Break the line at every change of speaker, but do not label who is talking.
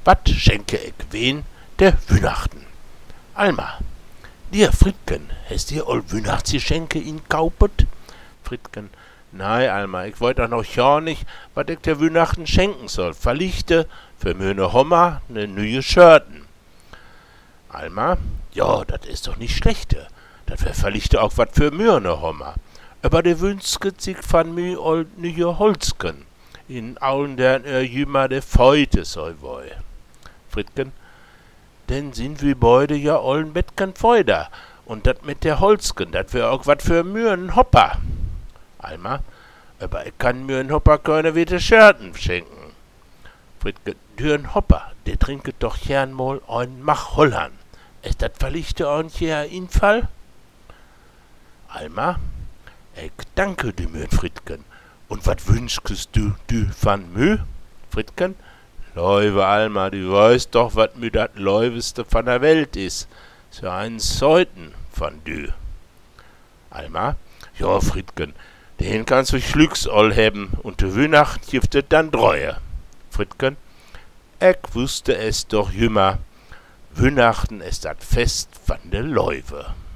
Wat schenke ich wen der Weihnachten? Alma, dir Friedken, hast dir all Weihnachtsgeschenke in kaupet? Friedken, nein, Alma, ich wollt doch noch ja nicht, wat ich der Weihnachten schenken soll. Verlichte für möne Hommer ne neue Schörten. Alma, ja, dat is doch nicht schlechte. Dat wär verlichte auch wat für möne Hommer. Aber der wünsket sich von mir all neue Holzken. In allen der jümmer de Feute soll woll. Friedken, denn sind wir beide ja allen Bettken Feuder. Und dat mit der Holzken, dat wär auch wat für mühen Hopper. Alma, aber ich kann mühen Hopper keine wieder Schörten schenken. Friedken, dürren Hopper, der trinket doch gern mal ein Mach Hollern. Ist dat verlichte ein Infall? Alma, ich danke dir, mühen Friedken. Und wat wünschst du van mü? Friedken, Leuwe Alma, du weißt doch, wat mü dat Leuweste von der Welt is. So einen Seuten von du. Alma, ja, Friedken, den kannst du Schlücks all hebben und de Weihnacht giftet dann Treue. Friedken, ich wusste es doch jümmer, Weihnachten ist dat Fest von de Leuwe.